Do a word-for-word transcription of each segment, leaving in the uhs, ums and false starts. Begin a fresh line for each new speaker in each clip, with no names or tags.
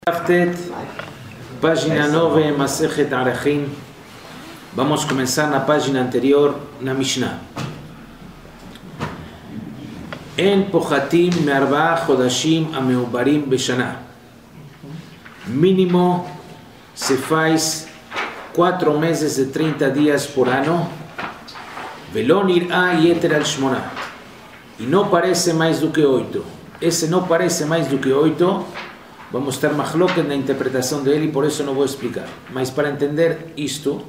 Aftet, página nove, Masechet Arachim. Vamos começar na página anterior, na Mishnah. En pochatim me'arba'a chodashim ameubarim beshana. Mínimo se faz quatro meses de trinta dias por ano. Velo nir'a yeter al shmona. E não parece mais do que oito. Esse não parece mais do que oito. Vamos ter machloket na interpretação dele, por isso não vou explicar. Mas para entender isto,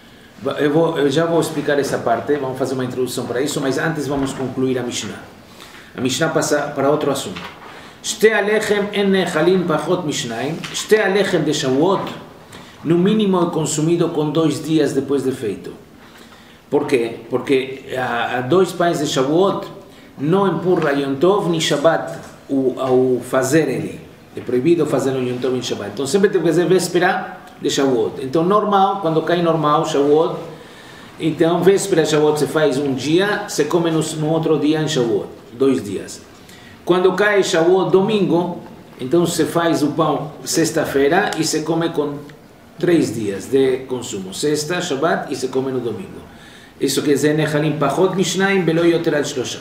eu, vou, eu já vou explicar essa parte, vamos fazer uma introdução para isso, mas antes vamos concluir a Mishnah. A Mishnah passa para outro assunto. Shte alechem en nechalim pachot mishnayim. Shte alechem de Shavuot, no mínimo é consumido com dois dias depois de feito. Por quê? Porque a, a dois pães de Shavuot não empurra Yom Tov nem Shabbat o, ao fazer ele. É proibido fazer o Yom Tov em Shabbat. Então sempre tem que fazer véspera de Shavuot. Então normal, quando cai normal, Shavuot, então véspera de Shavuot se faz um dia, se come no, no outro dia em Shavuot, dois dias. Quando cai Shavuot domingo, então se faz o pão sexta-feira e se come com três dias de consumo. Sexta, Shabbat e se come no domingo. Isso quer dizer, Nechalim pachot mishnayim belo yoter al shlosha.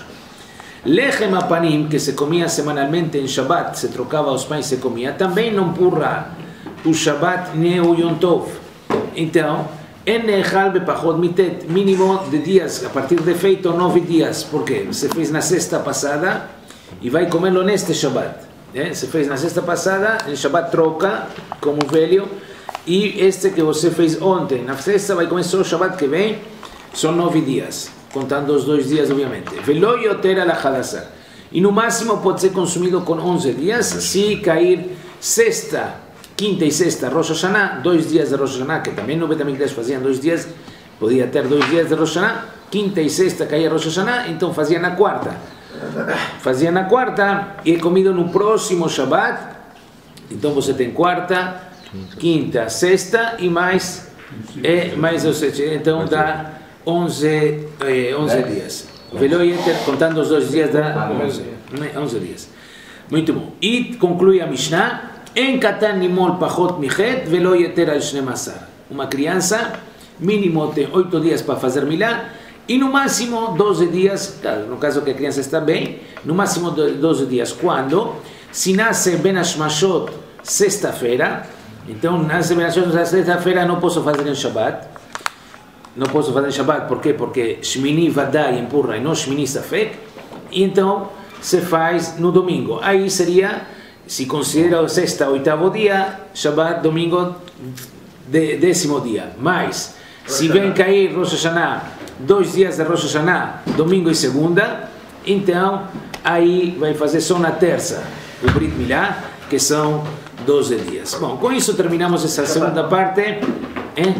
Lechem apanim, que se comia semanalmente em Shabbat, se trocava os pães, se comia, também não purra o Shabbat nem o Yom Tov. Então, en nechal bepachot mitet, mínimo de dias, a partir de feito nove dias. Por quê? Se fez na sexta passada e vai comê-lo neste Shabbat. É? Se fez na sexta passada, em Shabbat troca, como velho, e este que você fez ontem, na sexta vai comer só o Shabbat que vem, são nove dias. Contando os dois dias, obviamente. Velo yoter al hadassah. E no máximo pode ser consumido com onze dias, se cair sexta, quinta e sexta, Rosh Hashanah, dois dias de Rosh Hashanah, que também no Bet HaMikdash faziam dois dias, podia ter dois dias de Rosh Hashanah, quinta e sexta caía Rosh Hashanah, então fazia na quarta. Fazia na quarta e é comido no próximo Shabbat, então você tem quarta, quinta, sexta e mais, é, mais ou seja, então dá onze, eh, onze dias. Velo yeter, contando os dois dias, dá onze, onze dias. Muito bom. E conclui a Mishnah: En katan nimol pachot michet, velo yeter al shnemasar. Uma criança, mínimo tem oito dias para fazer milá, e no máximo doze dias, claro, no caso que a criança está bem, no máximo doze dias. Quando? Se nasce ben hashmashot, sexta-feira, então nasce ben hashmashot, sexta-feira não posso fazer em Shabbat. Não posso fazer em Shabbat, por quê? Porque Shmini Vadai empurra e não Shmini Safek, então se faz no domingo. Aí seria, se considera o sexta, oitavo dia, Shabbat, domingo, de, décimo dia. Mas, se vem cair Rosh Hashanah, dois dias de Rosh Hashanah, domingo e segunda, então aí vai fazer só na terça o Brit Milá, que são doze dias. Bom, com isso terminamos essa segunda parte. Hein?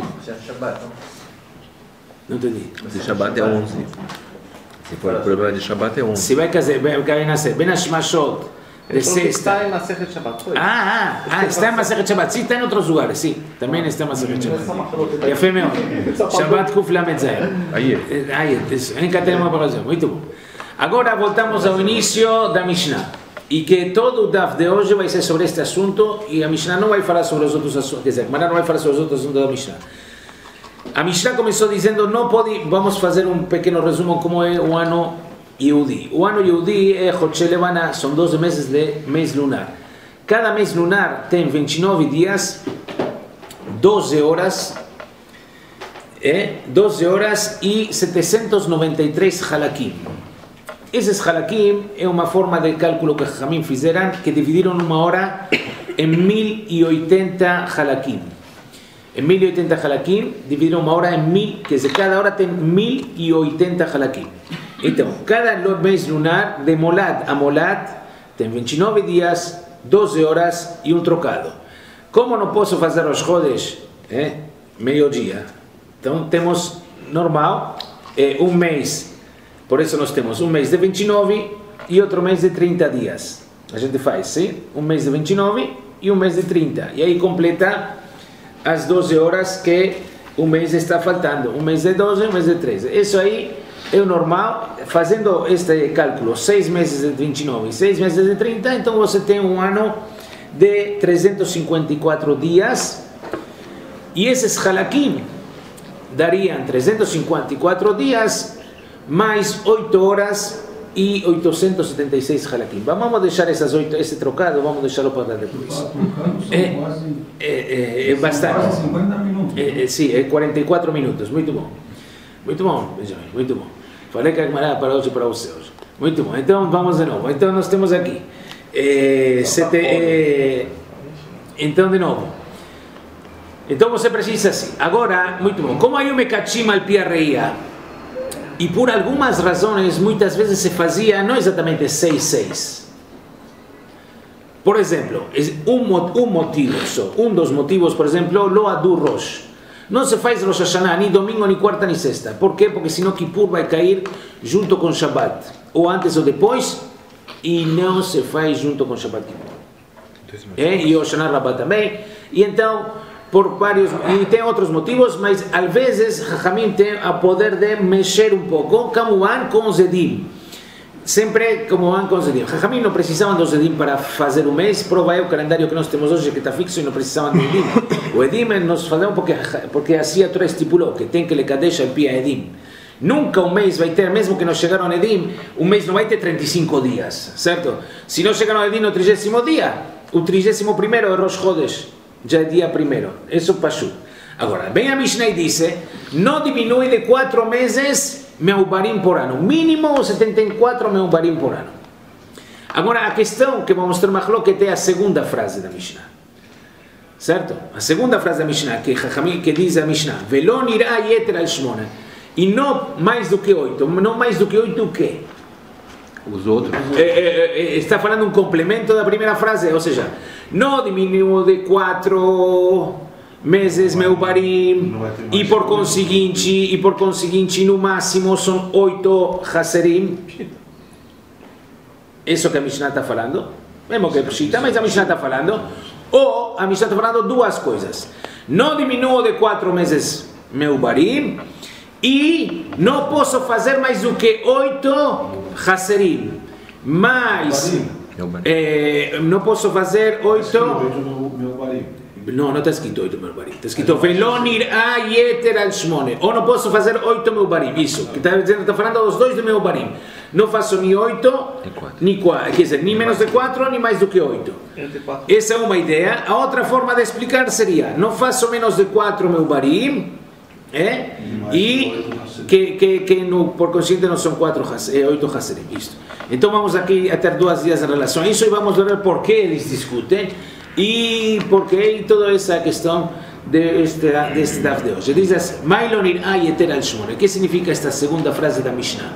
Não entendi.
De Shabbat é onze. Se for o problema de Shabbat é onze.
Se vai cair, vai nascer Ben Hashmashot de sexta.
Está em Masechet Shabbat.
Ah, ah, ah, está em Masechet Shabbat. Sim, está em outros lugares, sim. Também está em Masechet Shabbat. Yafé מאוד. Shabbat Kuf Lamed Zayin.
Aí.
Aí, isso. Em Katerima Barazão. Muito bom. Agora voltamos ao início da Mishnah. E que todo o daf de hoje vai ser sobre este assunto. E a Mishnah não vai falar sobre os outros assuntos. Quer dizer, a não vai falar sobre os outros assuntos da Mishnah. A Mishnah começou dizendo, não pode, vamos fazer um pequeno resumo como é o ano Yehudi. O ano Yehudi é Chodesh Levana, são doze meses de mês lunar. Cada mês lunar tem vinte e nove dias, doze horas, é, doze horas e setecentos e noventa e três halakim. Esses halakim é uma forma de cálculo que Jamim fizeram, que dividiram uma hora em mil e oitenta halakim. Em mil e oitenta halakim, dividiram uma hora em mil, quer dizer, cada hora tem mil e oitenta halakim. Então, cada mês lunar, de molad a molad, tem vinte e nove dias, doze horas e um trocado. Como não posso fazer os Chodesh, é, meio-dia, então temos normal, é, um mês, por isso nós temos um mês de vinte e nove e outro mês de trinta dias. A gente faz, sim? Um mês de vinte e nove e um mês de trinta. E aí completa as doze horas que o mês está faltando, um mês de doze, um mês de treze. Isso aí é o normal, fazendo este cálculo, seis meses de vinte e nove e seis meses de trinta, então você tem um ano de trezentos cincuenta y cuatro días, y esos halakim darían trezentos cincuenta y cuatro días más ocho horas y ochocientos setenta y seis halakim. Vamos a dejar esas ocho, ese trocado, vamos a dejarlo para después. Eh, eh, eh, bastante. Eh, eh, sí, eh, cuarenta y cuatro minutos. Muito bom. Muito bom, Benjamin, muito bom. Falei que a camarada para hoje para você hoje. Muito bom. Então vamos de novo. Então nós temos aqui. Eh, sete, eh, então de novo. Então você precisa assim. Agora, muito bom. Como aí o Mekachim al Pi Reia, e por algumas razões muitas vezes se fazia não exatamente seis, seis. Por exemplo, um, um motivo só, um dos motivos, por exemplo, lo adu Rosh. Não se faz Rosh Hashanah nem domingo, nem quarta, nem sexta. Por quê? Porque senão Kippur vai cair junto com Shabbat, ou antes ou depois, e não se faz junto com Shabbat Kippur. É? E Rosh Hashanah Rabbah também. E então, por vários, e tem outros motivos, mas às vezes Chachamim tem a poder de mexer um pouco, como van com os Edim. Sempre como van com os Edim. Chachamim não precisavam dos Edim para fazer o mês, prova é o calendário que nós temos hoje que está fixo e não precisavam de Edim. O Edim nos fazemos porque, porque assim a Torá estipulou que tem que le kadesh al pi a Edim. Nunca um mês vai ter, mesmo que não chegaram a Edim, um mês não vai ter trinta e cinco dias, certo? Se não chegaram a Edim no trigésimo dia, o trigésimo primeiro é Rosh Chodesh, já é dia primeiro. Isso é Pashut. Agora, vem a Mishnah e diz, não diminui de quatro meses meubarim por ano, mínimo setenta e quatro meubarim por ano. Agora, a questão que vamos ter machlok é a segunda frase da Mishnah. Certo? A segunda frase da Mishnah, que, que diz a Mishnah, Velon irá yeter al shmona, e não mais do que oito, não mais do que oito o quê?
Os outros.
É, é, é, está falando um complemento da primeira frase, ou seja, não diminuo de quatro meses meu barim, e por conseguinte, e por conseguinte no máximo são oito haserim. Isso que a Mishnah está falando, mesmo que é pshita, mas a Mishnah está falando. Ou a Mishnah está falando duas coisas. Não diminuo de quatro meses meu barim e não posso fazer mais do que oito haserim. Mas é, não posso fazer oito. Não, não está escrito oito meu barim. Está escrito velon irá yeter al shmone. Ou não posso fazer oito meu barim. Isso. Que está dizendo, está falando dos dois do meu barim. Não faço nem oito, nem quatro. Quer dizer, nem menos de quatro, nem mais do que oito. Essa é uma ideia. A outra forma de explicar seria, não faço menos de quatro meu barim, é? E que, que, que no, por consciente não são quatro, é oito haserim. Isto. Então vamos aqui a ter duas dias em relação a isso e vamos ver por que eles discutem e por que toda essa questão deste de daf de hoje. Diz assim, Mailon irá yeter al shmone. O que significa esta segunda frase da Mishnah?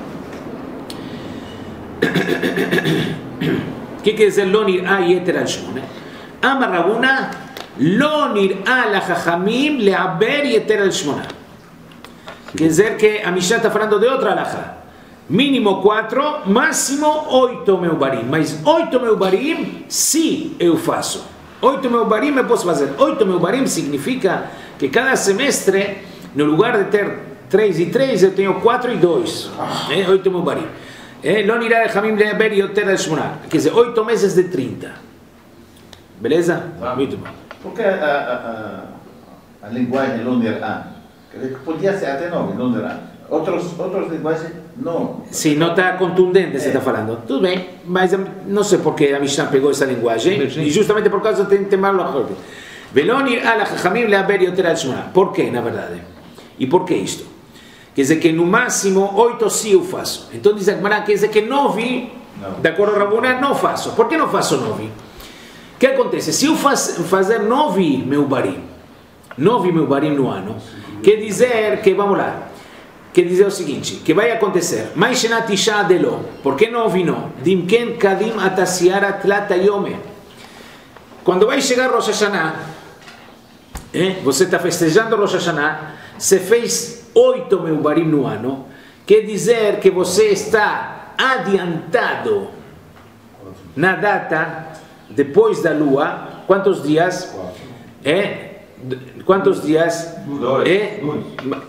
O que quer dizer lo nir'a yeter al shmone? Amar Rabuna, lo nir'a la chachamim le'aber yeter al shmona. Quer dizer que a Mishnah está falando de outra alahá. Mínimo quatro, máximo oito meu barim. Mas oito meu barim, sim, eu faço. Oito meu barim eu posso fazer. Oito meu barim significa que cada semestre, no lugar de ter três e três, eu tenho quatro e dois. É, oito meu barim. Lo nirá de Hamim le'aber yeter al shmona. Quer dizer, oito meses de trinta. Beleza?
Ah.
Muito bom.
Porque a, a, a, a linguagem lo nirá, podia ser até nove, lo nirá. Outros, outros linguagens, não.
Sim, não está contundente, você está falando. Tudo bem, mas não sei por que a Mishnah pegou essa linguagem, e justamente por causa tem tem mal a Velon irá la chachamim le'aber yeter al shmona. Por quê, na verdade? E por que isto? Quer dizer que no máximo oito sim eu faço. Então diz a Gemara, quer dizer que nove, de acordo com Rabuna, não faço. Por que não faço nove? O que acontece? Se eu faz, fazer nove meu barim, nove meu barim no ano, quer dizer que, vamos lá, quer dizer o seguinte, que vai acontecer, mais shenat isha delo, por que nove não? Dimken kadim atasiara tlata yome. Quando vai chegar Rosh Hashanah, eh, você está festejando Rosh Hashanah, você fez oito meu barim no ano, quer dizer que você está adiantado na data, depois da lua, quantos dias? É? Quantos dias?
Dois.
É?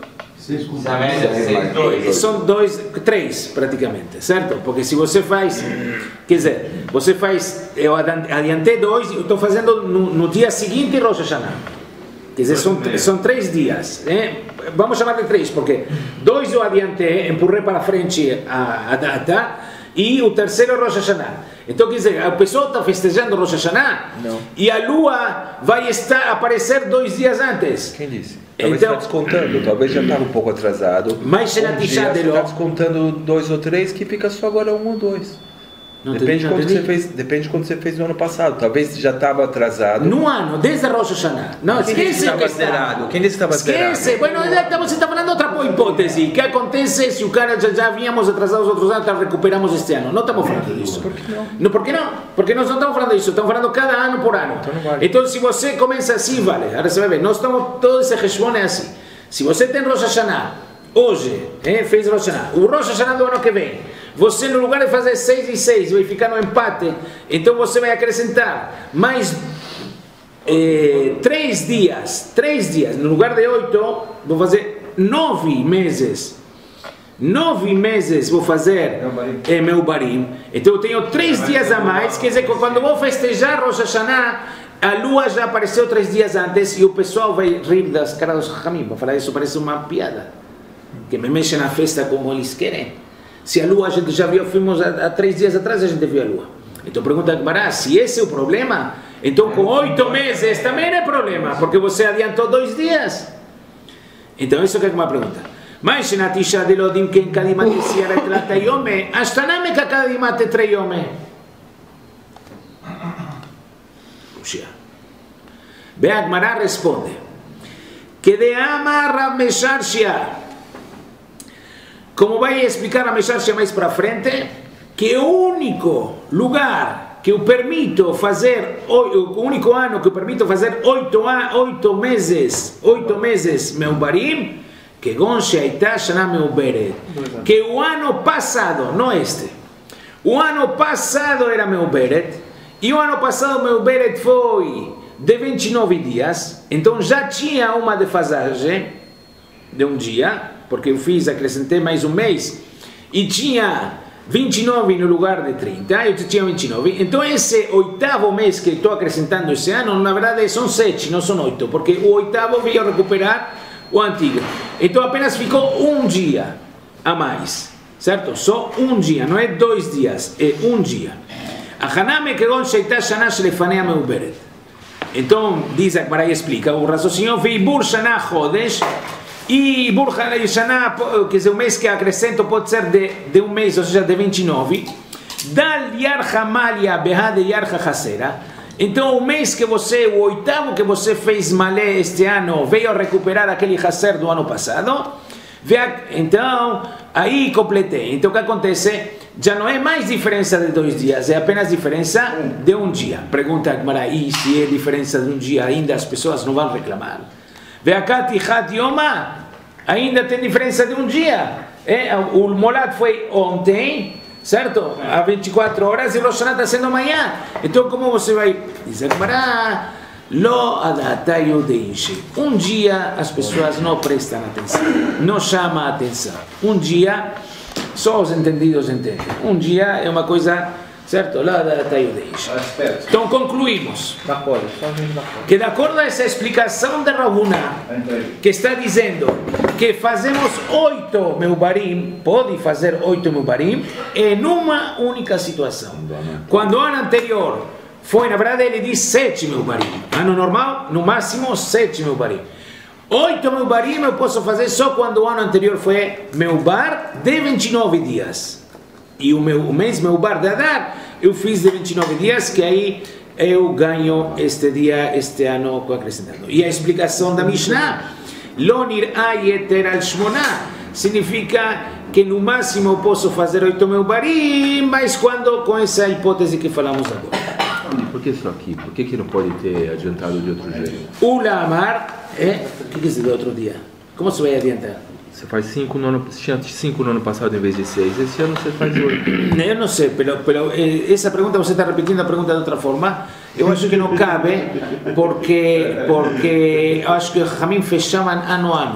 São dois, três praticamente, certo? Porque se você faz, quer dizer, você faz, eu adiantei dois, eu estou fazendo no, no dia seguinte Rosh Hashanah. Quer dizer, são, são três dias. Né? Vamos chamar de três, porque dois eu adiantei, empurrei para frente a, a data, e o terceiro é Rosh Hashanah. Então, quer dizer, a pessoa está festejando Rosh Hashanah
Não.
e a lua vai estar, aparecer dois dias antes.
Quem disse? Talvez
Então,
está descontando, talvez já estava um pouco atrasado.
Mas será
um
que
dia
já
você
deu?
está descontando dois ou três, que fica só agora um ou dois.
Não
Depende de
entendi,
quanto
não
você
entendi.
fez, depende de quanto você fez no ano passado. Talvez já estava atrasado.
No ano, desde Rosh Hashanah. Não,
Quem disse que
esquece
estava
que está.
zerado? Quem disse que estava zerado?
Esquece. Bueno, já estamos, você está falando outra hipótese. O que acontece se o cara já, já vínhamos atrasados outros anos, então recuperamos este ano? Não estamos falando disso.
Por que não?
Não, por que não? Porque nós não estamos falando disso, estamos falando cada ano por ano.
Então não vale.
Então, se você começa assim, vale. Agora você vai ver, nós estamos, todo esse reshbon é assim. Se você tem Rosh Hashanah, hoje, eh, fez Rosh Hashanah, o Rosh Hashanah do ano que vem, você no lugar de fazer seis e seis, vai ficar no empate, então você vai acrescentar mais eh, três dias, três dias, no lugar de oito, vou fazer nove meses. Nove meses vou fazer é, meu barim. Então eu tenho três dias a mais. Quer dizer, quando vou festejar Rosh Hashanah, a lua já apareceu três dias antes e o pessoal vai rir das caras dos Hamim. Vai falar, isso parece uma piada. Que me mexem na festa como eles querem. Se a lua a gente já viu, fomos há, há três dias atrás a gente viu a lua. Então pergunta a Gemara, se esse é o problema, então com oito meses também é problema, porque você adiantou dois dias. Então isso que é uma pergunta. Mas se na tisha de lodim que em kadimate se retrata yome, ashtaname ka kadimate tre yome. Puxa. Ve a Gemara responde que de ama Rav Mesharshia, como vai explicar a Mesharshia mais para frente, que o único lugar que eu permito fazer, o único ano que eu permito fazer oito, oito meses, oito meses meu barim, que gonche aitá shana meuberet, que o ano passado, não este, o ano passado era meuberet, e o ano passado meuberet foi de vinte e nove dias, então já tinha uma defasagem de um dia, porque eu fiz, acrescentei mais um mês, e tinha vinte e nove no lugar de trinta, eu tinha vinte e nove, então esse oitavo mês que estou acrescentando esse ano, na verdade são sete, não são oito, porque o oitavo veio recuperar o antigo, então apenas ficou um dia a mais, certo? Só um dia, não é dois dias, é um dia. Haname kegon sheitá shana shelefanea meuberet. Então, diz a Gemara e explica, o raciocínio foi Bur Shana Chodesh, e Bur Shana, quer dizer, o mês que acrescento pode ser de, de um mês, ou seja, de vinte e nove, Dal Yarcha Malia Behade Yarcha Hasera. Então, o mês que você, o oitavo que você fez malé este ano, veio recuperar aquele Haser do ano passado, então, aí completei. Então, o que acontece? Já não é mais diferença de dois dias, é apenas diferença de um dia. Pergunta a Gemara, e se é diferença de um dia, ainda as pessoas não vão reclamar? Ve'akati chat yoma, ainda tem diferença de um dia. É, o Molad foi ontem, certo? Há vinte e quatro horas, e o Rosh Hashanah está sendo amanhã. Então, como você vai? Diz a Gemara, lo adata yodeishi. Um dia as pessoas não prestam atenção, não chamam a atenção. Um dia, só os entendidos entendem. Um dia é uma coisa, certo? Lo adata yodeishi. Então concluímos que de acordo a essa explicação de Ravuna, que está dizendo que fazemos oito meubarim, pode fazer oito meubarim, em uma única situação. Quando o ano anterior foi, na verdade, ele diz sete meubarim. Ano normal, no máximo, sete meubarim. Oito meubarim eu posso fazer só quando o ano anterior foi meubar de vinte e nove dias. E o, meu, o mês meubar de Adar, eu fiz de vinte e nove dias, que aí eu ganho este dia, este ano, acrescentando. E a explicação da Mishnah, Lo nir'a yeter al shmoná, significa que no máximo eu posso fazer oito meubarim, mas quando com essa hipótese que falamos agora.
Por que isso aqui? Por que, que não pode ter adiantado de outro jeito?
Ula amar, é? O que quer dizer do outro dia? Como você vai adiantar?
Você faz cinco no ano, você tinha cinco no ano passado em vez de seis, esse ano você faz oito.
Eu não sei, pero, pero eh, essa pergunta você está repetindo a pergunta de outra forma. Eu acho que não cabe, porque, porque eu acho que Hamim fechavam ano a ano.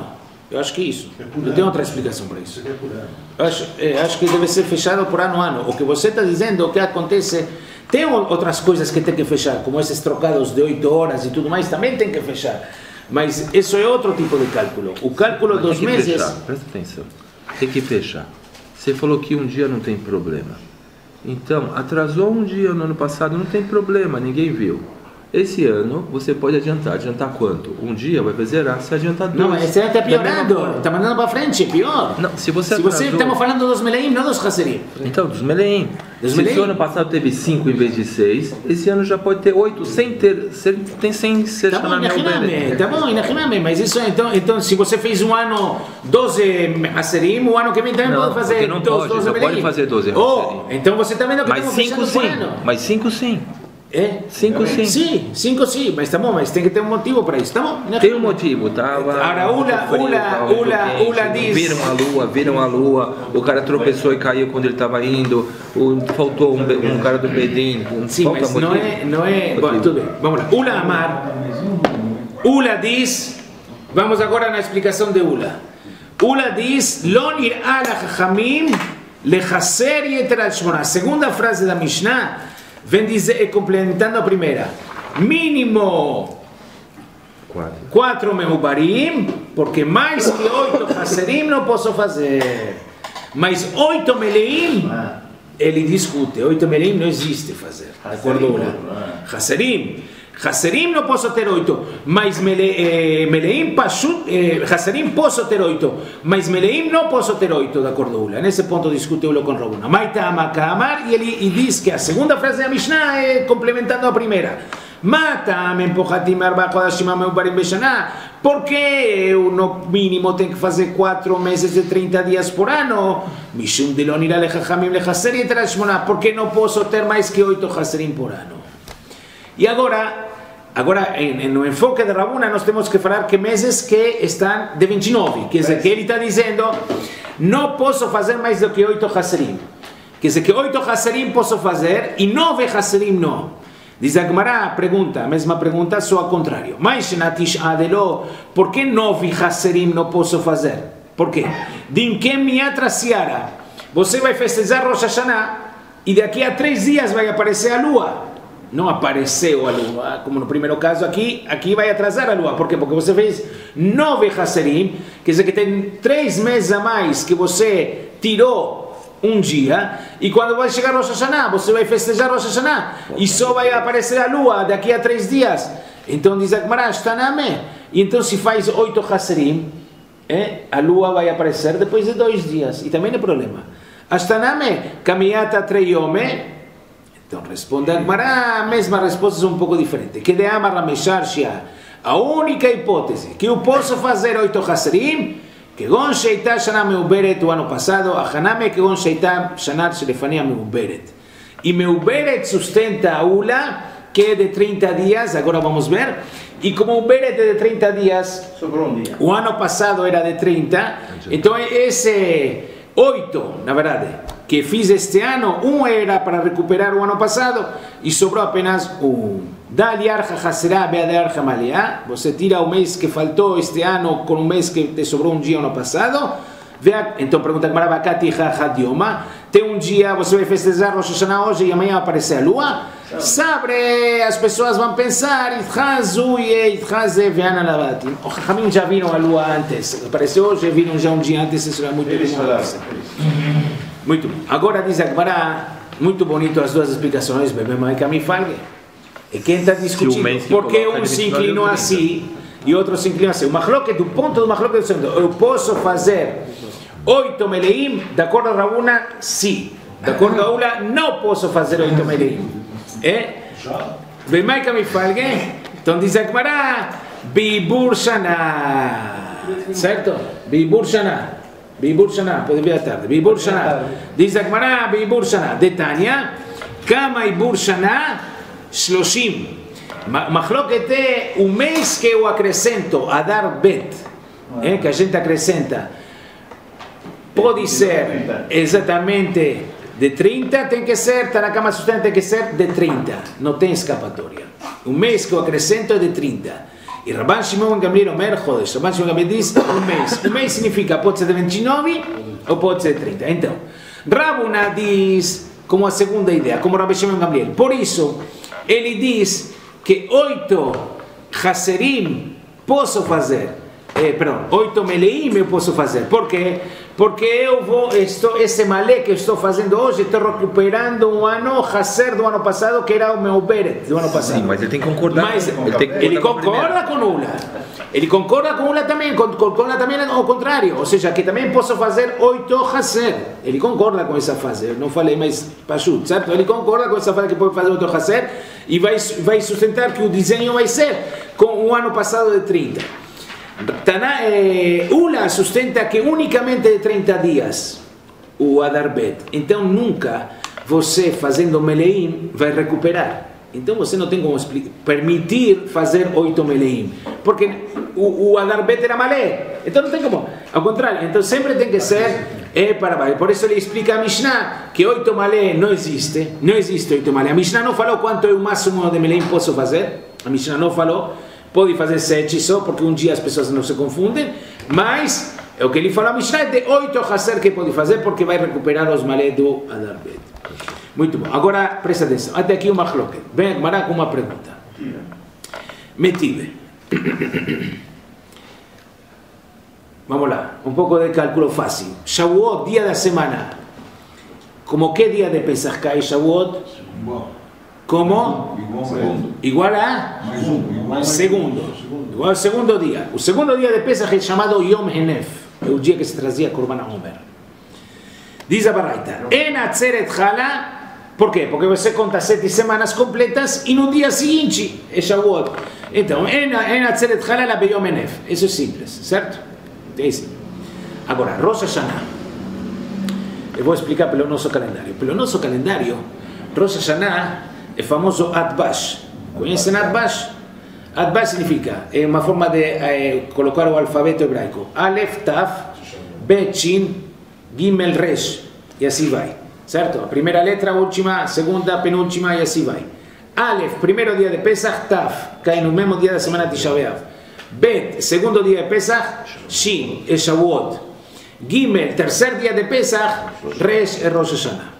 Eu acho que é isso. Não tem outra explicação para isso. Eu acho, é, acho que deve ser fechado por ano a ano. O que você está dizendo, o que acontece... Tem outras coisas que tem que fechar, como esses trocados de oito horas e tudo mais, também tem que fechar. Mas isso é outro tipo de cálculo. O cálculo
Mas
dos
tem que
meses...
Fechar. Presta atenção. Tem que fechar. Você falou que um dia não tem problema. Então, atrasou um dia no ano passado, não tem problema, ninguém viu. Esse ano, você pode adiantar. Adiantar quanto? Um dia vai zerar, se adiantar dois.
Não, mas esse ano está piorando. Está mandando para frente, é pior.
Não, se você
se você
atrasou...
Estamos falando dos Meleim, não dos Hasserim.
Então, dos Meleim.
Dos
se
Meleim.
o ano passado teve cinco em vez de seis, esse ano já pode ter oito, sem ter... Sem, tem sem ser
Tá bom,
chamado
imaginame, tá bom, imaginame, mas isso, então, então, se você fez um ano doze Hasserim, o ano que vem também
Não,
pode fazer
porque não
doze,
pode,
doze
não
Meleim.
pode fazer doze
Oh, então você está vendo que
Mas
estamos
cinco
fechando por
sim,
ano.
mas cinco sim.
É?
Cinco sim.
Sim, cinco sim, mas tá bom, mas tem que ter um motivo para isso, tá bom?
Tem um motivo, tava...
Agora, Ula,
frio,
Ula,
tava
Ula,
quente,
Ula diz...
Viram a lua, viram a lua, o cara tropeçou e caiu quando ele estava indo, o, faltou um, um cara do Bedim, um,
Sim,
falta
mas
motivo.
não é... Não é bom, tudo bem, vamos lá. Ula Amar, Ula diz... Vamos agora na explicação de Ula. Ula diz... Lo nir'a lachachamim lechaser yeter al shmona. A segunda frase da Mishnah... Vem dizer, complementando a primeira, mínimo
Quatro.
quatro meubarim, porque mais que oito hasserim não posso fazer. Mas oito meleim, ele discute, oito meleim não existe fazer. Acordou lá? Hasserim. Hasserim não posso ter oito, mas mele, eh, meleim pashut, eh, Hasserim posso ter oito, mas meleim não posso ter oito, de acordo? Nesse ponto discutiu-lo com Rabuna. Maita Amakar, e ele e diz que a segunda frase da Mishnah é complementando a primeira. Mata mempochatim arba chodashim ameubarim beshaná. Por que eu no mínimo tenho que fazer quatro meses de trinta dias por ano? Mishum de lo nir'a lechachamim lechaser yeter al shmona. Porque não posso ter mais que oito hasserim por ano? E agora, agora em, em, no enfoque de Rabuna, nós temos que falar que meses que estão de vinte e nove. Quer dizer, que ele está dizendo, não posso fazer mais do que oito hasserim. Quer dizer, que oito hasserim posso fazer e nove hasserim não. Diz a Gemara, pergunta, a mesma pergunta, só ao contrário. Mas natish adelo, por que nove hasserim não posso fazer? Por quê? Dinkem miatra siara. Você vai festejar Rosh Hashanah e daqui a três dias vai aparecer a lua. Não apareceu a lua, como no primeiro caso aqui, aqui vai atrasar a lua. Por quê? Porque você fez nove hasserim, quer dizer que tem três meses a mais que você tirou um dia, e quando vai chegar Rosh Hashanah, você vai festejar Rosh Hashanah, e só vai aparecer a lua daqui a três dias. Então diz a Gemara, Shtaname, e então se faz oito hasserim, eh, a lua vai aparecer depois de dois dias, e também não é problema. Shtaname, kamiyata treyome. Então responde a Gemara, a mesma resposta é um pouco diferente. Que de Amar Rameshar Shia, a única hipótese que eu posso fazer oito hasserim, que gon sheitá shana meuberet o ano passado, a haname que gon sheitá shana shelefania meuberet. E meuberet sustenta a Ula, que é de trinta dias, agora vamos ver, e como meuberet é de trinta dias,
sobrou um dia.
O ano passado era de trinta, então esse oito, na verdade, que fiz este ano, um era para recuperar o ano passado e sobrou apenas um. Dali arja haserá beade arja maliá. Você tira o mês que faltou este ano com o mês que te sobrou um dia ano passado. Então pergunta que Marabakati Hadioma. Tem um dia, você vai festejar Rosh Hashanah hoje e amanhã vai aparecer a lua. Sabe, as pessoas vão pensar, Itchazu e Itchaze veana lavati. O Chachamim já viram a lua antes. Apareceu hoje, viram já um dia antes, isso era muito bom. Muito bom. Agora diz a Gemara, muito bonito as duas explicações, bebê mãe que me falgue. E quem está discutindo, porque um se inclinou assim e outro se inclinou assim. O machloket, do ponto do machloket, eu posso fazer oito meleim, de acordo a Rabuna, sim. De acordo a Ula, não posso fazer oito meleim. É? Bebê mãe que me falgue. Então diz a Gemara, Bibur Shana. Certo? Bibur Shana. Bibur Shana, pode vir à tarde. Bibur Shana. Diz a Gemara, Bibur Shana. De Tânia, Kama Bibur Shana, Shloshim. Machloket é o mês que eu acrescento a dar bet, é, que a gente acrescenta. Pode ser exatamente de trinta, tem que ser, está na cama sustenta, tem que ser de trinta. Não tem escapatória. O mês que eu acrescento é de trinta. E Rabban Shimon Gamliel Omer Chodesh. Rabban Shimon Gamliel diz um mês. Um mês significa pode ser de vinte e nove ou pode ser de trinta. Então, Rav Huna diz como a segunda ideia, como Rabban Shimon Gamliel. Por isso, ele diz que oito Haserim posso fazer. Eh, perdão, oito Meleim eu posso fazer. Por quê? Porque eu vou, estou, esse malé que eu estou fazendo hoje, estou recuperando um ano Haser do ano passado, que era o meu Beret do ano passado.
Sim, mas ele tem que concordar.
Mas
com, ele, tem que
ele
concordar
concorda com Ula. Ele concorda com Ula também, com, com, com Ula também ao contrário. Ou seja, que também posso fazer oito Haser. Ele concorda com essa fase. Eu não falei mais Pashut, certo? Ele concorda com essa fase que pode fazer oito Haser e vai, vai sustentar que o desenho vai ser com o ano passado de trinta. Tana, eh, Ula sustenta que unicamente de trinta dias o Adar Bet. Então nunca você fazendo Meleim vai recuperar. Então você não tem como permitir fazer oito Meleim. Porque o, o Adar Bet era malé. Então não tem como. Ao contrário, então sempre tem que ser é para baixo. Por isso ele explica a Mishnah que oito malé não existe. Não existe oito malé. A Mishnah não falou quanto é o máximo de Meleim posso fazer. A Mishnah não falou. Pode fazer sete só, porque um dia as pessoas não se confundem, mas é o que ele fala, a Mishnah é de oito Haser que pode fazer, porque vai recuperar os malé do Adar Bet. Muito bom. Agora, presta atenção. Até aqui uma chloque. Vem a Gemara com uma pergunta. Metive. Vamos lá. Um pouco de cálculo fácil. Shavuot, dia da semana. Como que dia de Pesach cai Shavuot? Como? Igual a? Segundo. Igual ao segundo dia. O segundo dia de Pesach é chamado Yom Henef. É o dia que se trazia Korban Omer. Diz a Baraita. En Atzeret Chala. Por quê? Porque você conta sete semanas completas e no dia seguinte é Shavuot. Então, en Atzeret Chala la Yom Henef. Isso é simples, certo? É assim. Agora, Rosh Hashanah. Eu vou explicar pelo nosso calendário. Pelo nosso calendário, Rosh Hashanah é famoso Atbash. Conhecem Atbash? Atbash significa, é uma forma de é, colocar o alfabeto hebraico. Aleph, Taf, Bet, Shin, Gimel, Resh. E assim vai. Certo? A primeira letra, a última, a segunda, a penúltima e assim vai. Aleph, primeiro dia de Pesach, Taf, cai no mesmo dia da semana de Tisha B'Av. Bet, segundo dia de Pesach, Shin, é Shavuot. Gimel, terceiro dia de Pesach, Resh, é Rosh Hashanah.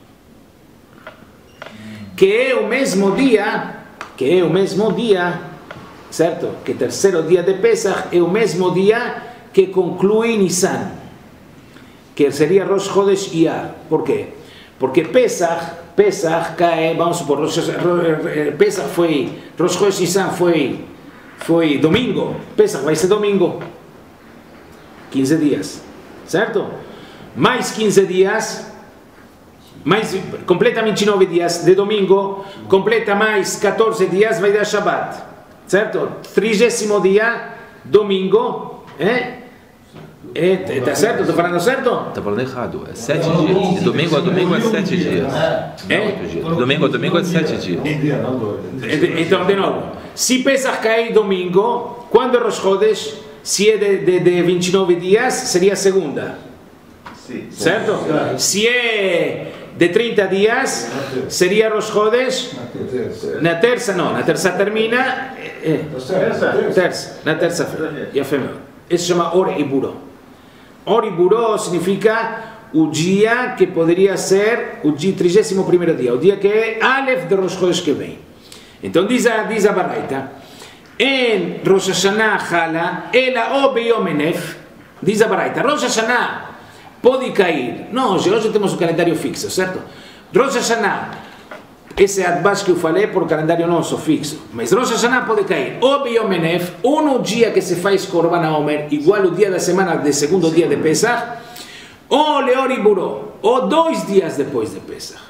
Que é o mesmo dia, que é o mesmo dia, certo? Que terceiro dia de Pesach é o mesmo dia que conclui Nisan, que seria Rosh Chodesh Iyar. Por quê? Porque Pesach, Pesach cai, vamos supor, Rosh, Pesach foi, Rosh Chodesh Nisan foi, foi domingo, Pesach vai ser domingo, quinze dias, certo? Mais quinze dias, mais, completa vinte e nove dias de domingo, completa mais quatorze dias, vai dar Shabbat, certo? Trigésimo dia, domingo, é? É, tá certo? Estou falando certo?
Está falando errado, é sete dias. De domingo a domingo é sete dias.
É?
De domingo a domingo é sete dias.
Então, de novo, se Pesach cair domingo, quando é Rosh Chodesh, se é de, de, de vinte e nove dias, seria segunda. Certo? Se é de trinta dias, seria Rosh Chodesh na terça, não, na terça termina, é, terça, na terça-feira. E a fêmea. Isso se chama Or Iburo. Or Iburo significa o dia que poderia ser o trigésimo primeiro dia, o dia que é Aleph de Rosh Chodesh que vem. Então diz a, diz a Baraita, em Rosh Hashanah Chala, ela o Beyom Henef, diz a Baraita, Rosh Hashanah pode cair. Não, hoje, hoje temos um calendário fixo, certo? Rosh Hashanah, esse Atbash que eu falei por calendário nosso fixo, mas Rosh Hashanah pode cair ou Beyom Henef, ou no dia que se faz Korban Omer, igual o dia da semana de segundo dia de Pesach, ou Leor Iburo, ou dois dias depois de Pesach,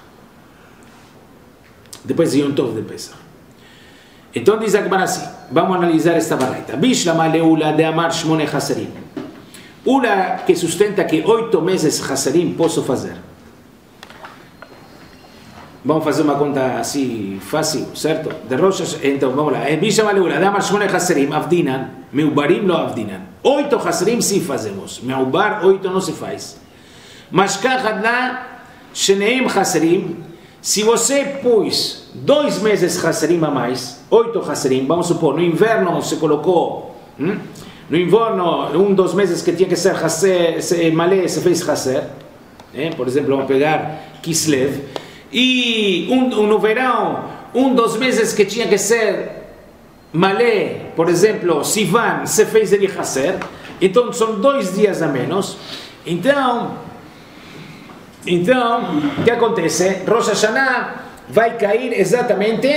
depois de Yom Tov de Pesach. Então diz a Gemara assim, vamos analisar esta baraita. Bishlama leula de amar shmone hasarim. Ula que sustenta que oito meses hasarim posso fazer. Vamos fazer uma conta assim fácil, certo? De rochas, então vamos lá. Bishlama leula de amar shmone hasarim avdinan, meubarim lo avdinan. Oito hasarim sim fazemos, meubar oito não se faz. Mas kahad la sheneim hasarim, se você pôs dois meses Hasserim a mais, oito Hasserim, vamos supor, no inverno você colocou, hum? no inverno, um dos meses que tinha que ser Hasser, Malé, você fez Hasser, eh? por exemplo, vamos pegar Kislev, e um, um, no verão, um dos meses que tinha que ser Malé, por exemplo, Sivan, você fez ele Hasser, então são dois dias a menos. Então, então, o que acontece? Rosh Hashanah vai cair exatamente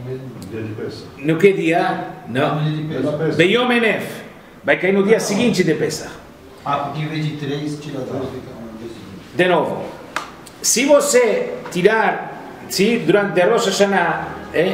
no que dia? Não, Beyom Enef, vai cair no dia seguinte de Pesach.
Ah, porque em vez de três, tira dois, fica um, dois.
De novo, se você tirar, se durante Rosh Hashanah, eh?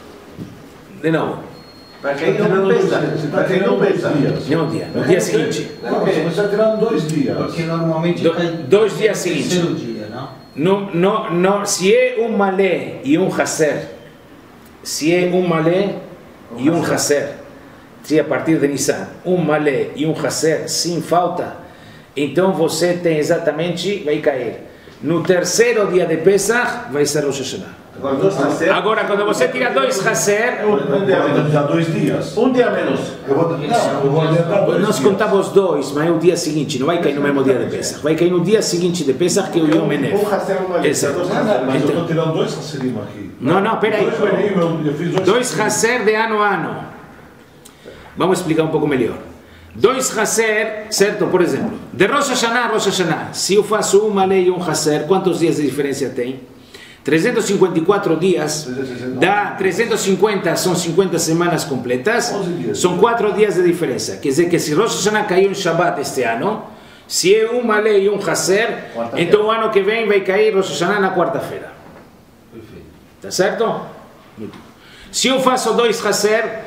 de novo,
Vai cair no Pesach, vai cair no Pesach.
no dia, no dia seguinte.
Não, você está tirando dois dias.
Porque normalmente
Do,
cai
dois dias
no
seguintes.
terceiro dia, não?
No, no, no, se é um malé e um hasser, se é um malé e um hasser, se a partir de Nissan, um malé e um hasser, sem falta, então você tem exatamente, vai cair. No terceiro dia de Pesach, vai ser Rosh Hashanah.
Agora, dois Hasser.
Agora, quando você tira dois hasser,
Um dia menos.
Já dois dias.
Um dia menos.
Eu vou, não, eu vou adiantar dois
nós
dias.
contamos dois, mas é o dia seguinte, não vai cair no mesmo dia de Pesach, vai cair no dia seguinte de Pesach, que é o Yom Enef.
Um Hasser, uma lista.
Exato.
Dois
Mas
Hasser.
eu
Então-
estou tirando dois Hassirim aqui.
Não, não, peraí.
Dois Benim, eu, eu fiz dois
Dois hasser de ano a ano. Vamos explicar um pouco melhor. Dois hasser, certo? Por exemplo, de Rosh Hashanah a Rosh Hashanah, se eu faço uma lei e um hasser, quantos dias de diferença tem? trezentos e cinquenta e quatro dias, dá trezentos e cinquenta, são cinquenta semanas completas, são quatro dias de diferença. Quer dizer que se Rosh Hashanah caiu em Shabbat este ano, se é uma lei e um hasser, então o ano que vem vai cair Rosh Hashanah na quarta-feira. Tá certo? Muito bom. Se eu faço dois hasser,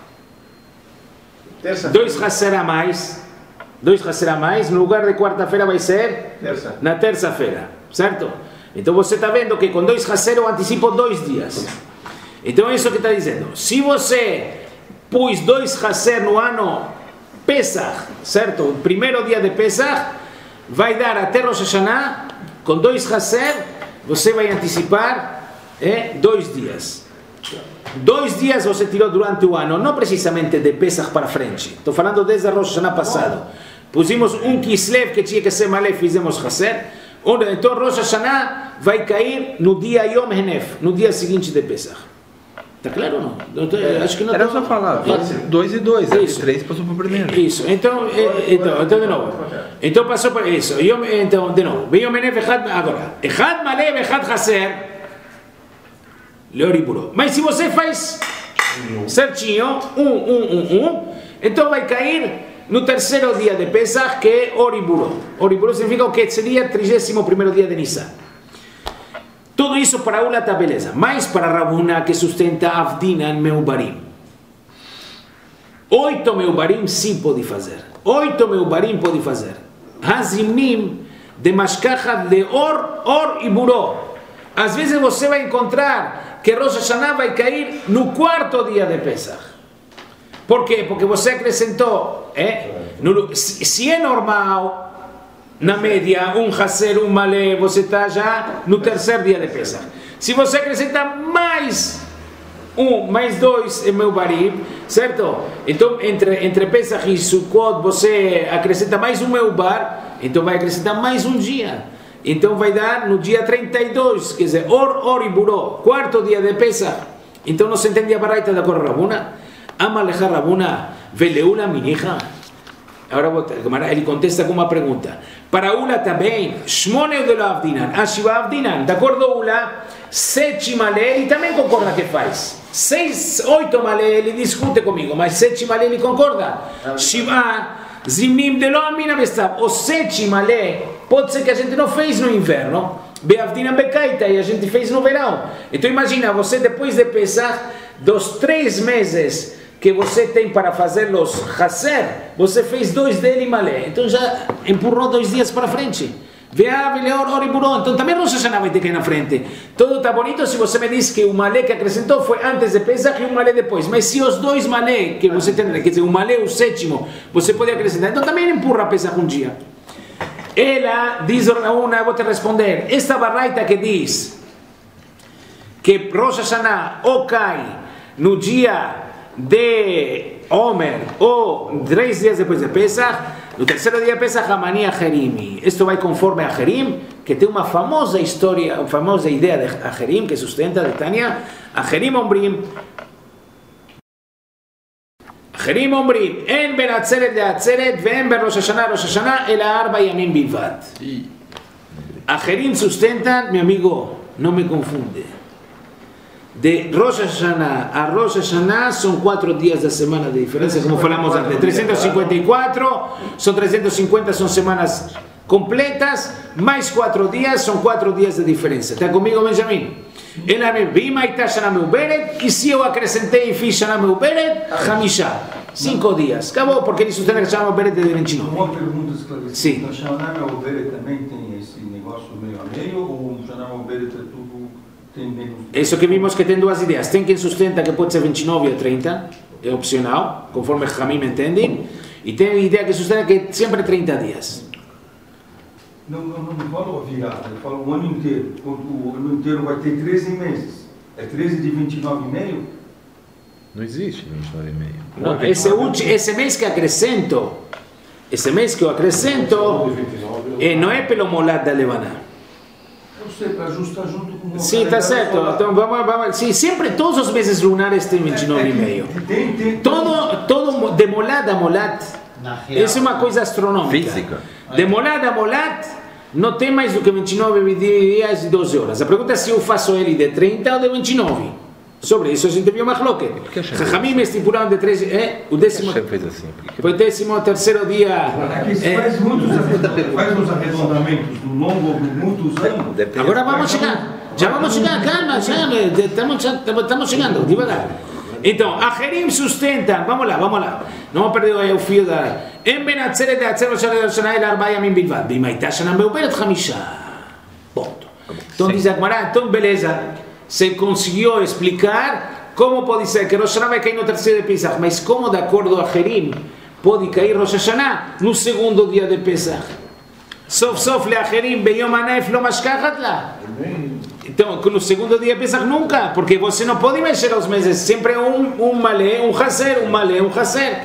Terça.
dois hasser a mais, dois hasser a mais, no lugar de quarta-feira vai ser
Terça.
na terça-feira, certo? Então você está vendo que com dois hasser eu antecipo dois dias. Então é isso que está dizendo. Se você pôs dois hasser no ano Pesach, certo? O primeiro dia de Pesach, vai dar até Rosh Hashanah, com dois hasser, você vai antecipar é, dois dias. Dois dias você tirou durante o ano, não precisamente de Pesach para frente. Estou falando desde Rosh Hashanah passado. Pusimos um Kislev que tinha que ser malé, fizemos hasser. Então Rosh Hashanah vai cair no dia Yom Enef, no dia seguinte de Pesach. Está claro ou não? Acho que não.
Era
tá-
só falar,
É.
dois e dois, aí
Isso.
três passou para o primeiro.
Isso, então, eh, então, então de novo. Então passou por isso. Yom, então, de novo. Yom Enef, Echad, agora. Echad malé, Echad hasser. Leoriburo. Mas se você faz certinho, um, um, um, um, então vai cair no terceiro dia de Pesach, que é Oriburo. Oriburo significa o que seria trigésimo primeiro dia de Nissan. Tudo isso para Ula está beleza. Mas para Rabuna, que sustenta Avdinan Meubarim. Oito Meubarim sim pode fazer. Oito Meubarim pode fazer. Hazimim de Mashkacha de Or, Or e Buró. Às vezes você vai encontrar que Rosh Hashanah vai cair no quarto dia de Pesach. Por quê? Porque você acrescentou, é? No, se, se é normal, na média, um hasser, um malé, você está já no terceiro dia de Pesach. Se você acrescentar mais um, mais dois, é meu barim, certo? Então, entre, entre Pesach e Sukkot, você acrescenta mais um meu bar, então vai acrescentar mais um dia. Então vai dar no dia trinta e dois, quer dizer, Or, Or e Buró, quarto dia de Pesach. Então não se entende a barraita da cor Rabuna? Amaleja Rabuna, veleula minija. Agora ele contesta com uma pergunta. Para Ula também, Shmone de la Avdinan, Ashiva Avdinan, de acordo com Ula, sete malé, ele também concorda que faz. Seis, oito malé, ele discute comigo, mas sete malé ele concorda. Shiva, Zimnim de lo Amina Bestab, o sete malé, pode ser que a gente não fez no inverno, Beavdinan Bekaita, e a gente fez no verão. Então imagina, você depois de Pesach, dos três meses que você tem para fazer os hasser, você fez dois dele malé, então já empurrou dois dias para frente. Então também Rosh Hashanah vai ter que ir na frente. Tudo está bonito se você me diz que o malé que acrescentou foi antes de Pesach e o malé depois. Mas se os dois malé que você tem, quer dizer, o malé o sétimo, você pode acrescentar, então também empurra Pesach um dia. Ela diz, uma, eu vou te responder, esta barraita que diz que Rosh Hashanah ou cai no dia de Omer ou três dias depois de Pesach, no terceiro dia de Pesach, Amani Acherim. Isto vai conforme a Acherim, que tem uma famosa história, uma famosa ideia de Acherim, que sustenta de Tânia. Acherim Ombrim, Acherim Ombrim, en ben Atzeret de Atzeret, ven ben Rosh Hashanah, Rosh Hashanah, el Arba Yamim Bilvad. Acherim sustentan, mi amigo, no me confunde. De Rosh Hashanah a Rosh Hashanah son cuatro días de semana de diferencia, como falamos antes. trescientos cincuenta y cuatro, son trescientos cincuenta, son semanas completas, más cuatro días, son cuatro días de diferencia. ¿Está conmigo, Benjamín? El Amém, Bima y Tashana Meuberet, y si yo acrescenté y fiz Shana Meuberet, Hamisha. Cinco días. Acabou, porque ele sustenta que Shana Meuberet é de vinte e nove.
Uma pergunta esclarecida.
Sim.
Na Shana Meuberet também tem esse negócio meio a meio, ou o Shana Meuberet é tudo... Tem menos...
Isso que vimos que tem duas ideias. Tem quem sustenta que pode ser vinte e nove ou trinta, é opcional, conforme Jamim entende, e tem a ideia que sustenta que é sempre trinta dias.
Não, não, não me fala a virada, eu falo o ano inteiro. O ano inteiro vai ter treze meses. É treze de vinte e nove e meio?
Não existe vinte e nove e meio.
Não, esse, ulti, esse mês que acrescento, esse mês que eu acrescento, é, não é pelo molad da Levaná.
Eu sei, para ajustar junto com o...
Sim, está certo. Então, vamos, vamos, sim, sempre todos os meses lunares têm vinte e nove e meio.
Tem, tem,
Todo, todo de molad a molad, isso é uma coisa astronômica.
Física.
De molad a molad, não tem mais do que vinte e nove dias e doze horas. A pergunta é se eu faço ele de trinta ou de vinte e nove. Sobre isso a gente viu mais louco. Jajamim estipularam de três, é, o décimo,
fez assim?
foi o décimo terceiro dia.
Aqui se
É,
faz muitos arredondamentos, faz uns arredondamentos do longo de muitos anos.
agora vamos chegar, já vamos chegar, calma, já, estamos, estamos chegando, devagar. Então, Acherim sustentam, vamos lá, vamos lá, não perdeu aí o fio da... Em ben Atzeret de Atzeret de Shana el Arba Yamim Bilvad, Bimaita Shana Meuberet Hamisha. Ponto. Então diz a Gemara, então beleza, se conseguiu explicar como pode ser que Rosh Hashanah vai cair no terceiro de Pesach, mas como de acordo a Acherim pode cair Rosh Hashanah no segundo dia de Pesach. Sof sof le Acherim beyom hanef lo mashkachat la. Então, no segundo dia de Pesach nunca, porque você não pode mexer os meses, sempre um, um malé, um haser, um malé, um haser.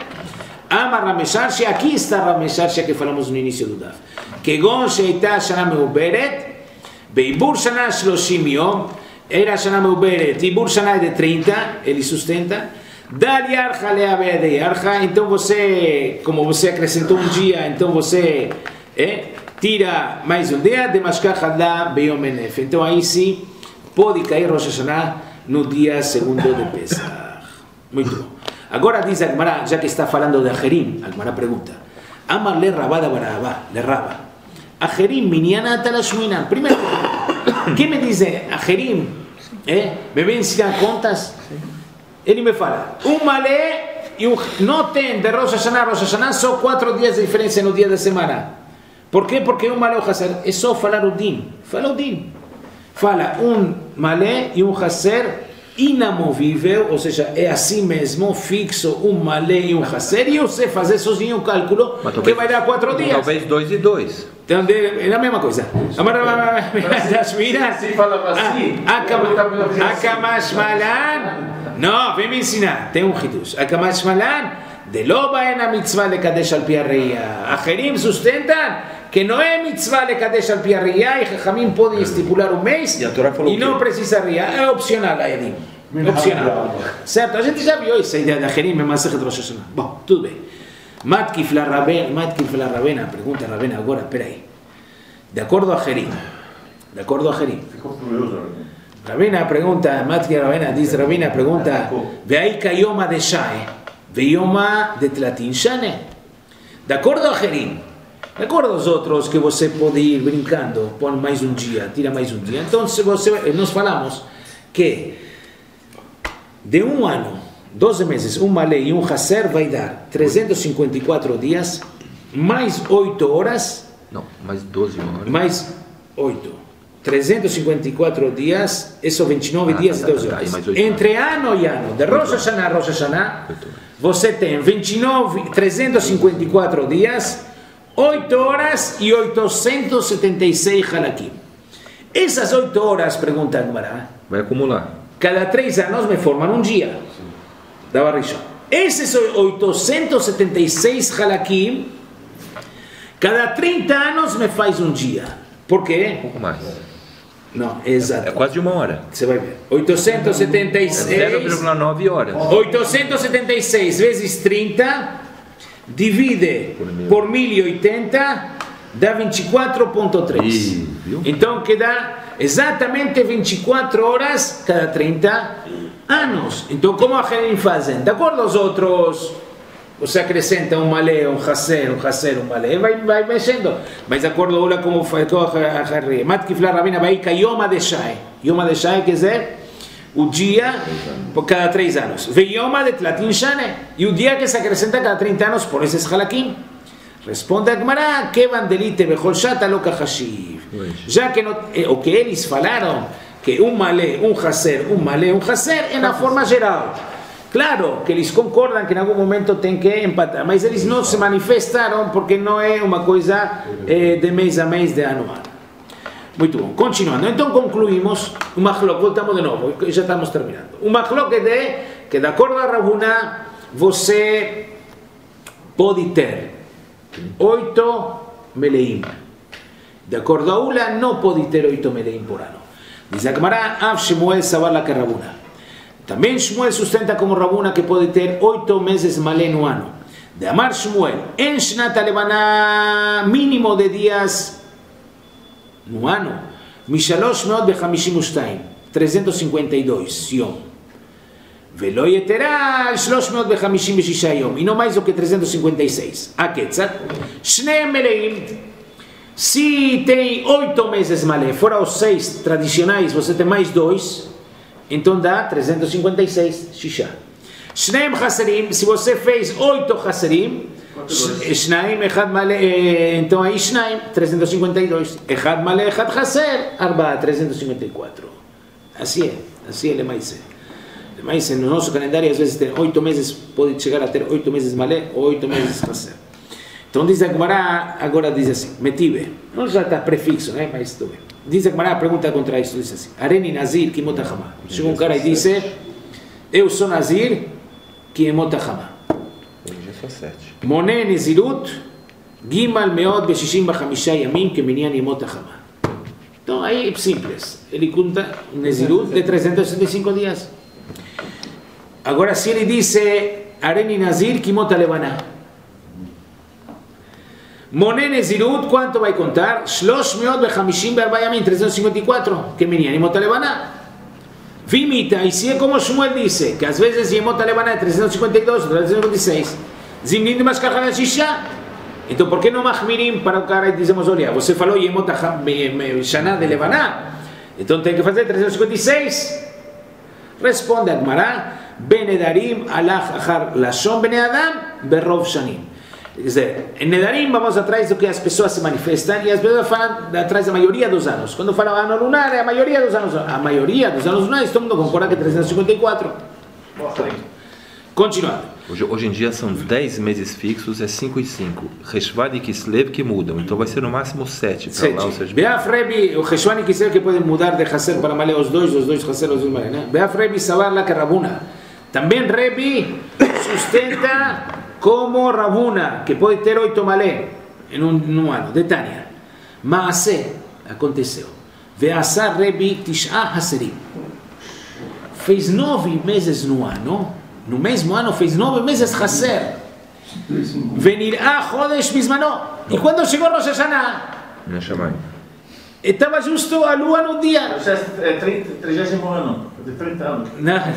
Ama Ramesharshi, aqui está Ramesharshi que falamos no início do Daf. Kegon sheita shana meuberet, beibur shana shloshim yom, era shana meuberet, ibur shana é de trinta, ele sustenta. Dar yarcha leavea de yarcha, então você, como você acrescentou um dia, então você é, tira mais um dia de mashkach hadla beyom enef. Então aí sim pode cair Rosh Hashanah no dia segundo de Pesach. Muito bom. Agora diz a Gemara, já que está falando de Acherim, a Gemara pergunta: Amar le rabada barabá, le raba. Acherim minyan talashminan. Primeiro, que me diz Acherim? Eh? Me vem ensinar contas? Ele me fala, um malé e um... Não tem de Rosh Hashanah, Rosh Hashanah, só quatro dias de diferença no dia da semana. Por quê? Porque um malé e um haser é só falar o din. Fala o din. Fala um malé e um haser inamovível, ou seja, é assim mesmo, fixo, um malé e um haser, e eu sei fazer sozinho o cálculo, talvez, que vai dar quatro dias.
Talvez dois e dois.
Então, é a mesma coisa.
Se falava assim,
Akamash Malan. Não, vem me ensinar. Tem um hidush. Akamash Malan, de lo baen a mitzvah de kadesh al pi arreia. Acherim sustentam que não é mitzvah de kadesh al pi arreia, e Jajamim pode estipular um mês e não precisa ria. É opcional, Aedim. Opcional. Certo? A gente já viu essa ideia de Acherim em Masechet Rosh Hashanah. Bom, tudo bem. Matkif la Rabena, Matkif la Rabena, pergunta a Rabena agora, peraí. De acordo a Acherim, de acordo a Acherim.
Ficou curioso,
Rabena pergunta, Matkif la Rabena, diz Rabena pergunta, veai kayoma de Shae, veioma de Tlatin Shane. De acordo a Acherim, de acordo aos outros que você pode ir brincando, põe mais um dia, tira mais um dia. Então, se você, nós falamos que de um ano, doze meses, um malé e um haser vai dar trezentos e cinquenta e quatro dias, mais oito horas.
Não, mais doze horas.
Mais oito. trezentos e cinquenta e quatro dias, isso vinte e nove ah, dias tá, e doze tá, horas. Tá, entre ano e ano, de Rosh Hashanah a Rosh Hashanah, você tem vinte e nove, trezentos e cinquenta e quatro dias, oito horas e oitocentos e setenta e seis halakim. Essas oito horas, pergunta a Gemara,
Vai acumular.
Cada três anos me formam um dia. Da Barishon. Esses oitocentos e setenta e seis halakim, cada trinta anos me faz um dia. Por quê?
Um pouco mais.
Não, exato.
É quase de uma hora.
Você vai ver. oitocentos e setenta e seis.
zero vírgula nove horas.
oitocentos e setenta e seis vezes trinta, divide por mil e oitenta, dá vinte e quatro vírgula três. Então, que dá exatamente vinte e quatro horas cada trinta anos. Então, como a gente fazem? De acordo aos outros, você acrescenta um malé, um haser, um haser, um malé, vai, vai mexendo. Mas de acordo agora como foi a Harry. Matkifla Rabina vai que Yom HaDeshai. Yom HaDeshai quer dizer o dia por cada três anos. Ve Yom HaDetlatin Shane. E o dia que se acrescenta cada trinta anos por esses halakim. Responde a Gemara, que bandelite bechol shata lo kahashiv. Já que no, eh, o que eles falaram, que um malé, um haser, um malé, um haser, é na forma geral. Claro que eles concordam que em algum momento tem que empatar, mas eles não se manifestaram porque não é uma coisa eh, de mês a mês, de ano a ano. Muito bom, continuando. Então concluímos, o machlok, voltamos de novo, já estamos terminando. O machlok é de que, de acordo a Rabuna, você pode ter oito meleim. De acordo a Ula, não pode ter oito meleim por ano. Diz a Gemara, Av Shemuel Savala que Rabuna. Também Shmuel sustenta como Rabuna que pode ter oito meses malé no ano. De Amar Shmuel, en Shnat Alevana, mínimo de dias no ano, Mishalosh Meot Bechamishim Ushtaim, trezentos e cinquenta e dois Yom. Velo Yeterá, Shlosh Meot Bechamishim Beshisha Yom, e não mais do que trezentos e cinquenta e seis. A Ketzat, Shnei Meleim. Se tem oito meses malé, fora os seis tradicionais, você tem mais dois. Então dá trezentos e cinquenta e seis, Shisha. Shneim Hasarim, se você fez oito Hasarim, Shnaim, Echad Malé, então aí Shnaim, trezentos e cinquenta e dois. Echad Malé, Echad Haser, Arba, trezentos e cinquenta e quatro. Assim é, assim é Lemaise. Lemaise, no nosso calendário, às vezes tem oito meses, pode chegar a ter oito meses Malé ou oito meses Haser. Então diz a Gemara, agora diz assim, Metive, não já está prefixo, né? Mas tudo bem. Diz a Gemara, pergunta contra isso, diz assim, Areni Nazir ki motachama. Chegou um cara e disse, eu sou Nazir ki motachama.
Hoje é só sete.
Moné Nezirut, Gimal meot beshishim bachamisha yamim que minyan motachama. Então aí é simples, ele conta Nezirut de trezentos e sessenta e cinco dias. Agora se ele disse, Areni Nazir ki motalevana. Moné Nezirut, quanto vai contar? Shlosh meot bechamishim be'arba yamim, trezentos e cinquenta e quatro, que minyan imota levaná. Vimita, e se é como Shmuel disse, que às vezes imota levaná é trezentos e cinquenta e dois, trezentos e cinquenta e seis, zimnim de mascachar a shisha. Então por que não machmirim para o cara e dizemos, olha, você falou imota shana de levaná, então tem que fazer trezentos e cinquenta e seis. Responde a Gemara, Benedarim alach achar lashon bene adam berrov shanim. Quer dizer, em Nedarim vamos atrás do que as pessoas se manifestam e as pessoas falam atrás da maioria dos anos. Quando falam ano lunar, é a maioria dos anos. A maioria dos anos lunares, todo mundo concorda que é trezentos e cinquenta e quatro. Continuando.
Hoje, hoje em dia são dez meses fixos, é cinco e cinco. Reshvan e Kislev que mudam, então vai ser no máximo sete. Para lá, ou seja,
Beaf Rebi, o Reshvan e Kislev que podem mudar de Haser para Malé os dois, os dois Haser, os dois Malé. Né? Beaf Rebi Savar la que Rabuna. Também Rebi sustenta como Rabuna, que pode ter oito malé em um, um ano, de Tânia. Maaseh, aconteceu. Ve'asa Rebi Tish'a Haserim. Fez nove meses no ano, no mesmo ano fez nove meses Haser. Venirá Chodesh Bismano. E quando chegou Rosh Hashanah, estava justo a lua no dia.
É trigésimo ano, de trinta anos.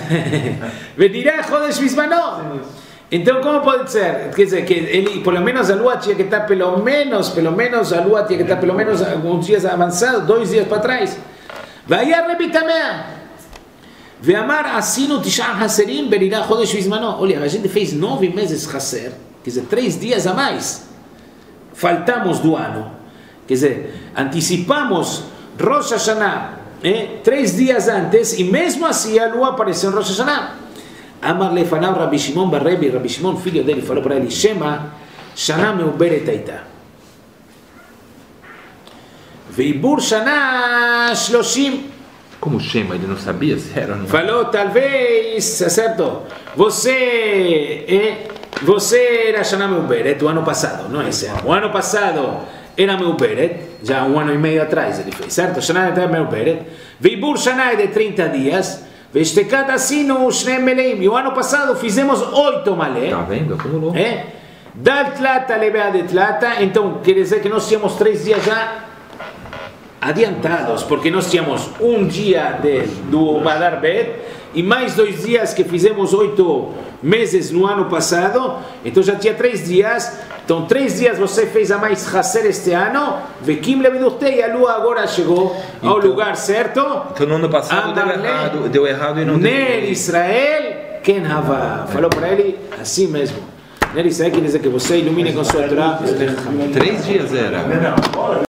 Venirá Chodesh Bismano. Então, como pode ser? Quer dizer, que ele, por lo menos a lua tinha que estar, pelo menos, pelo menos a lua tinha que estar, pelo menos, alguns dias avançado, dois dias para trás. Vai a rebitamea. Ve'amar asinu tisha haserim berirá chodesh bismano. Olha, a gente fez nove meses haser, quer dizer, três dias a mais. Faltamos do ano. Quer dizer, antecipamos Rosh Hashanah, eh, três dias antes, e mesmo assim a lua apareceu em Rosh Hashanah. Amar lefanav Rabbi Shimon bar Rebi, Rabbi Shimon, filho dele, falou para ele, Shema, Shana meuberet aita. Veibur Shana shloshim.
Como Shema, ele não sabia se era ou não?
Falou, talvez, certo? Você é, você era Shana Meuberet o ano passado, não é esse ano. O ano passado era Meuberet, já um ano e meio atrás ele fez, certo? Shana Meuberet. Veibur Shana é de trinta dias. Vestekat Asinu Shne Meleim. E o ano passado fizemos oito malé.
Tá vendo? Acumulou.
É? Dal Tlata Levea de Tlata. Então quer dizer que nós tínhamos três dias já adiantados, porque nós tínhamos um dia de, do Badar Bet e mais dois dias que fizemos oito meses no ano passado, então já tinha três dias, então três dias você fez a mais Hasser este ano, Vekim Levidurtei, e a lua agora chegou ao
então,
lugar certo.
Então no ano passado deu errado, deu errado e não deu.
Ner Israel, Ken Hava, falou para ele assim mesmo. Ner Israel quer dizer que você ilumine com sua Torá.
Três dias era.